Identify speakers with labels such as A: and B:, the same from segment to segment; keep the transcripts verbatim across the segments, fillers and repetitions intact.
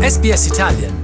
A: S B S Italian.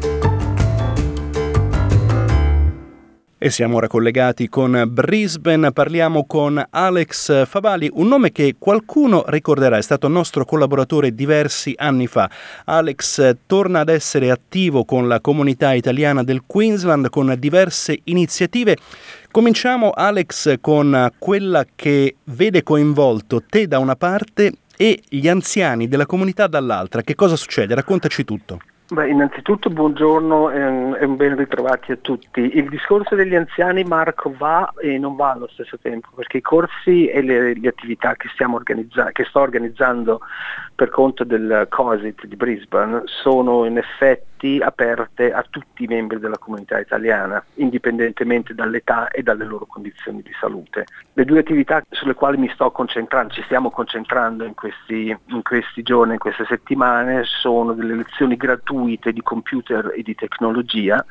B: E siamo ora collegati con Brisbane, parliamo con Alex Favali, un nome che qualcuno ricorderà, è stato nostro collaboratore diversi anni fa. Alex torna ad essere attivo con la comunità italiana del Queensland con diverse iniziative. Cominciamo, Alex, con quella che vede coinvolto te da una parte e gli anziani della comunità dall'altra. Che cosa succede? Raccontaci tutto.
C: Beh, innanzitutto buongiorno e un, e un ben ritrovati a tutti. Il discorso degli anziani, Marco, va e non va allo stesso tempo, perché i corsi e le, le attività che, stiamo organizza- che sto organizzando per conto del COSIT di Brisbane sono in effetti aperte a tutti i membri della comunità italiana, indipendentemente dall'età e dalle loro condizioni di salute. Le due attività sulle quali mi sto concentrando, ci stiamo concentrando in questi, in questi giorni, in queste settimane, sono delle lezioni gratuite di computer e di tecnologia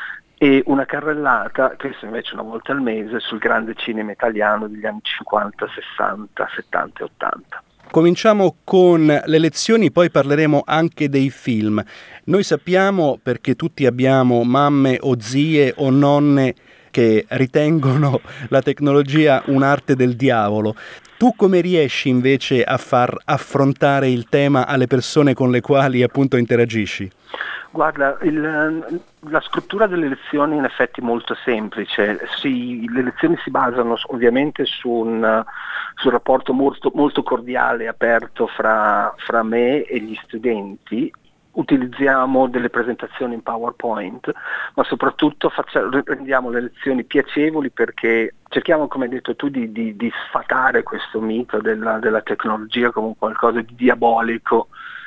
C: e una carrellata, questa invece una volta al mese, sul grande cinema italiano degli anni cinquanta, sessanta, settanta e ottanta.
B: Cominciamo con le lezioni, poi parleremo anche dei film. Noi sappiamo, perché tutti abbiamo mamme o zie o nonne che ritengono la tecnologia un'arte del diavolo. Tu come riesci invece a far affrontare il tema alle persone con le quali appunto interagisci?
C: Guarda, il, la struttura delle lezioni in effetti è molto semplice. Si, le lezioni si basano ovviamente su un, su un rapporto molto, molto cordiale e aperto fra, fra me e gli studenti. Utilizziamo delle presentazioni in PowerPoint, ma soprattutto facciamo, rendiamo le lezioni piacevoli perché cerchiamo, come hai detto tu, di, di, di sfatare questo mito della, della tecnologia come qualcosa di diabolico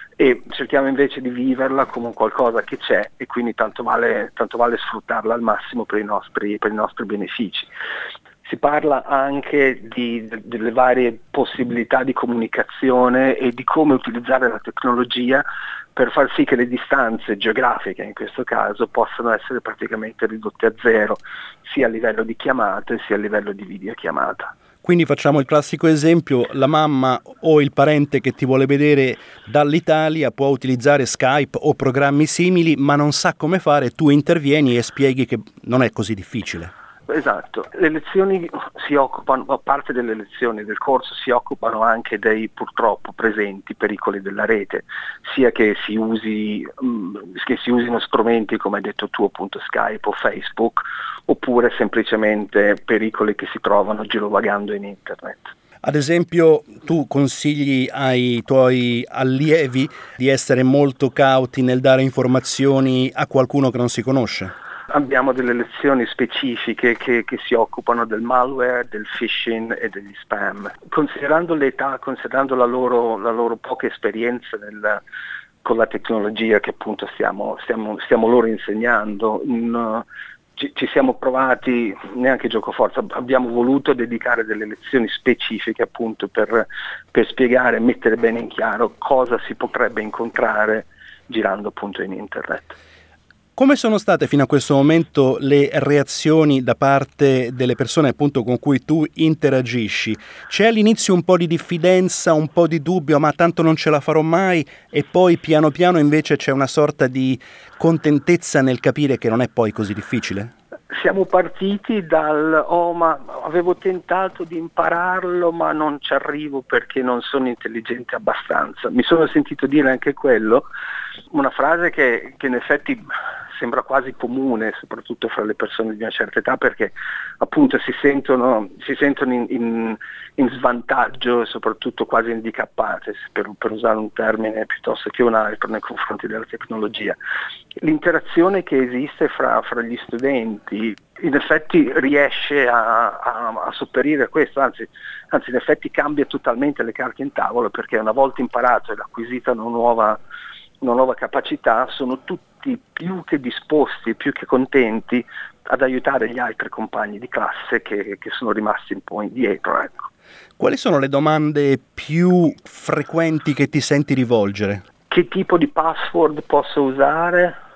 C: e cerchiamo invece di viverla come qualcosa che c'è e quindi tanto vale, tanto vale sfruttarla al massimo per i nostri, per i nostri benefici. Si parla anche di, de, delle varie possibilità di comunicazione e di come utilizzare la tecnologia per far sì che le distanze geografiche, in questo caso, possano essere praticamente ridotte a zero, sia a livello di chiamate sia a livello di videochiamata.
B: Quindi facciamo il classico esempio, la mamma o il parente che ti vuole vedere dall'Italia può utilizzare Skype o programmi simili, ma non sa come fare, tu intervieni e spieghi che non è così difficile.
C: Esatto, le lezioni si occupano, a parte delle lezioni del corso, si occupano anche dei purtroppo presenti pericoli della rete, sia che si usi, che si usino strumenti come hai detto tu appunto Skype o Facebook, oppure semplicemente pericoli che si trovano girovagando in internet.
B: Ad esempio, tu consigli ai tuoi allievi di essere molto cauti nel dare informazioni a qualcuno che non si conosce?
C: Abbiamo delle lezioni specifiche che, che si occupano del malware, del phishing e degli spam. Considerando l'età, considerando la loro, la loro poca esperienza nel, con la tecnologia che appunto stiamo, stiamo, stiamo loro insegnando, in, ci, ci siamo provati, neanche giocoforza, abbiamo voluto dedicare delle lezioni specifiche appunto per, per spiegare e mettere bene in chiaro cosa si potrebbe incontrare girando appunto in internet.
B: Come sono state fino a questo momento le reazioni da parte delle persone appunto con cui tu interagisci? C'è all'inizio un po' di diffidenza, un po' di dubbio, ma tanto non ce la farò mai, e poi piano piano invece c'è una sorta di contentezza nel capire che non è poi così difficile?
C: Siamo partiti dal oh ma avevo tentato di impararlo ma non ci arrivo perché non sono intelligente abbastanza. Mi sono sentito dire anche quello, una frase che, che in effetti sembra quasi comune, soprattutto fra le persone di una certa età, perché appunto si sentono, si sentono in, in, in svantaggio e soprattutto quasi handicappate, per, per usare un termine piuttosto che un altro, nei confronti della tecnologia. L'interazione che esiste fra, fra gli studenti in effetti riesce a, a, a sopperire a questo, anzi, anzi in effetti cambia totalmente le carte in tavola, perché una volta imparato ed acquisita una nuova, una nuova capacità, sono tutti più che disposti, più che contenti ad aiutare gli altri compagni di classe che, che sono rimasti un po' indietro. Ecco.
B: Quali sono le domande più frequenti che ti senti rivolgere?
C: Che tipo di password posso usare?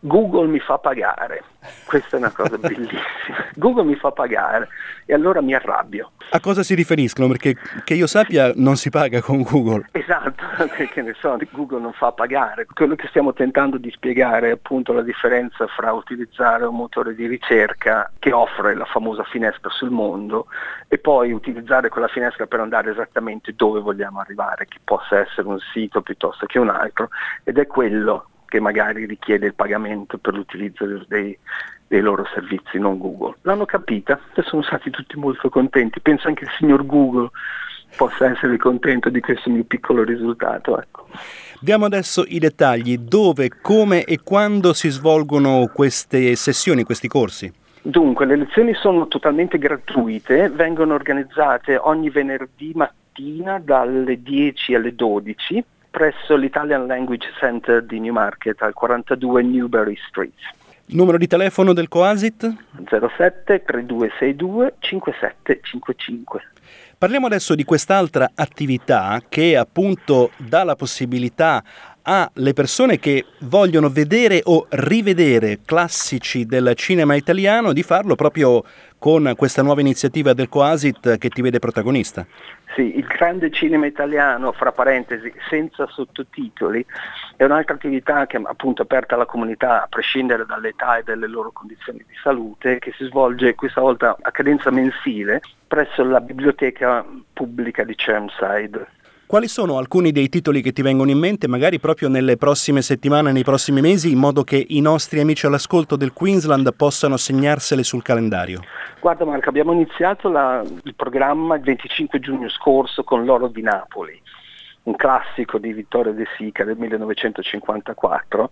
C: Google mi fa pagare, questa è una cosa bellissima, Google mi fa pagare e allora mi arrabbio.
B: A cosa si riferiscono? Perché che io sappia non si paga con Google.
C: Esatto, che ne so, Google non fa pagare. Quello che stiamo tentando di spiegare è appunto la differenza fra utilizzare un motore di ricerca che offre la famosa finestra sul mondo e poi utilizzare quella finestra per andare esattamente dove vogliamo arrivare, che possa essere un sito piuttosto che un altro, ed è quello che magari richiede il pagamento per l'utilizzo dei, dei loro servizi, non Google. L'hanno capita e sono stati tutti molto contenti. Penso anche il signor Google possa essere contento di questo mio piccolo risultato. Ecco.
B: Diamo adesso i dettagli: dove, come e quando si svolgono queste sessioni, questi corsi?
C: Dunque, le lezioni sono totalmente gratuite, vengono organizzate ogni venerdì mattina dalle dieci alle dodici presso l'Italian Language Center di Newmarket al quarantadue Newbury Street.
B: Numero di telefono del Coasit?
C: zero sette tre due sei due cinque sette cinque cinque.
B: Parliamo adesso di quest'altra attività che appunto dà la possibilità alle persone che vogliono vedere o rivedere classici del cinema italiano di farlo proprio con questa nuova iniziativa del Coasit che ti vede protagonista.
C: Sì, il grande cinema italiano, fra parentesi, senza sottotitoli, è un'altra attività che è appunto aperta alla comunità a prescindere dall'età e dalle loro condizioni di salute, che si svolge questa volta a cadenza mensile presso la biblioteca pubblica di Chermside.
B: Quali sono alcuni dei titoli che ti vengono in mente, magari proprio nelle prossime settimane, nei prossimi mesi, in modo che i nostri amici all'ascolto del Queensland possano segnarsele sul calendario?
C: Guarda Marco, abbiamo iniziato la, il programma il venticinque giugno scorso con L'oro di Napoli, un classico di Vittorio De Sica del millenovecentocinquantaquattro,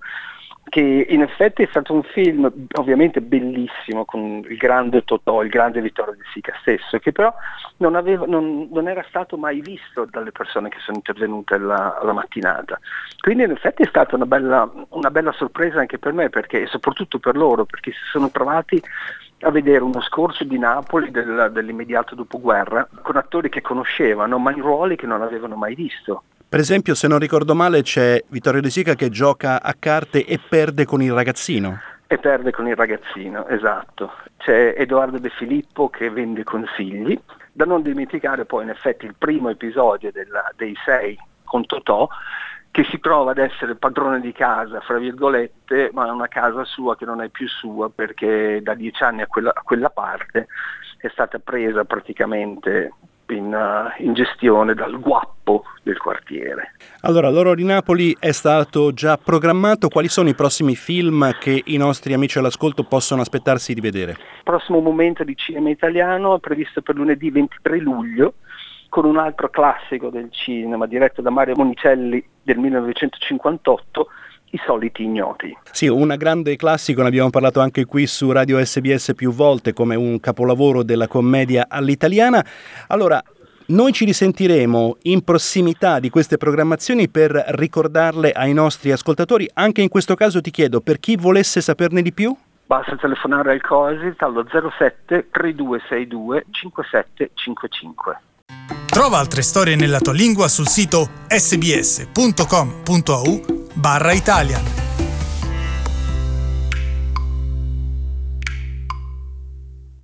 C: che in effetti è stato un film ovviamente bellissimo con il grande Totò, il grande Vittorio De Sica stesso, che però non, aveva, non, non era stato mai visto dalle persone che sono intervenute alla, alla mattinata. Quindi in effetti è stata una bella, una bella sorpresa anche per me, perché, e soprattutto per loro, perché si sono trovati a vedere uno scorcio di Napoli del, dell'immediato dopoguerra con attori che conoscevano, ma in ruoli che non avevano mai visto.
B: Per esempio, se non ricordo male, c'è Vittorio De Sica che gioca a carte e perde con il ragazzino.
C: E perde con il ragazzino, esatto. C'è Edoardo De Filippo che vende consigli. Da non dimenticare poi in effetti il primo episodio della, dei sei con Totò, che si trova ad essere padrone di casa, fra virgolette, ma è una casa sua che non è più sua perché da dieci anni a quella, a quella parte è stata presa praticamente in, uh, in gestione dal guappo del quartiere.
B: Allora, L'oro di Napoli è stato già programmato. Quali sono i prossimi film che i nostri amici all'ascolto possono aspettarsi di vedere?
C: Il prossimo momento di cinema italiano è previsto per lunedì ventitré luglio, con un altro classico del cinema diretto da Mario Monicelli del millenovecentocinquantotto, I soliti ignoti.
B: Sì, un grande classico, ne abbiamo parlato anche qui su Radio S B S più volte come un capolavoro della commedia all'italiana. Allora, noi ci risentiremo in prossimità di queste programmazioni per ricordarle ai nostri ascoltatori. Anche in questo caso ti chiedo, per chi volesse saperne di più?
C: Basta telefonare al Coasit allo zero sette tre due sei due cinque sette cinque cinque.
A: Trova altre storie nella tua lingua sul sito sbs punto com punto a u barra Italian.